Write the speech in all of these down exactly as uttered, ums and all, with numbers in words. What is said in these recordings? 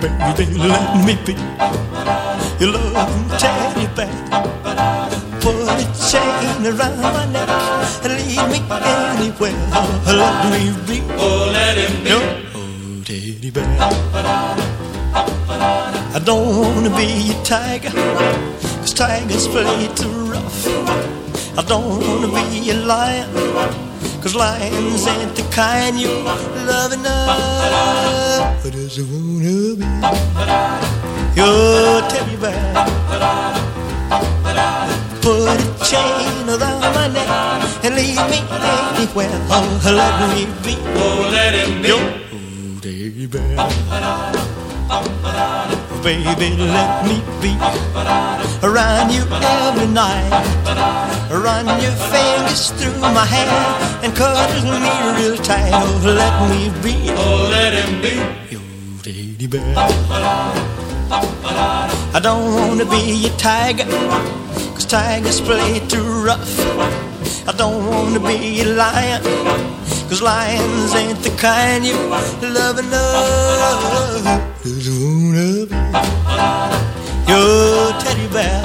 Baby, let me be your loving teddy bear. Put a chain around my neck and lead me anywhere. Let me be, oh, let him be your oh, teddy bear. I don't wanna be a tiger, 'cause tigers play too rough. I don't wanna be a lion, 'cause lions ain't the kind you love enough. I just wanna be your teddy bear. Put a chain around my neck and lead me anywhere. Oh, let me be, oh, let him be your oh, teddy bear. Baby, let me be around you every night. Run your fingers through my hair and cuddle me real tight. Oh, let me be, oh, let him be your teddy bear. I don't wanna be a tiger, 'cause tigers play too rough. I don't wanna be a lion, 'cause lions ain't the kind you love enough. Just wanna be your teddy bear.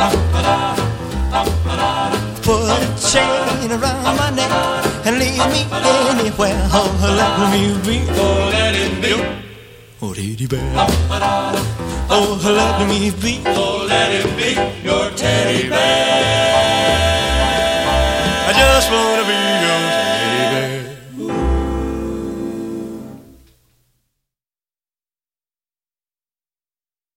Put a chain around my neck and lead me anywhere. Oh, let me be, oh, let him be oh, teddy bear. Oh, let me be, oh, let him be your teddy bear. I just wanna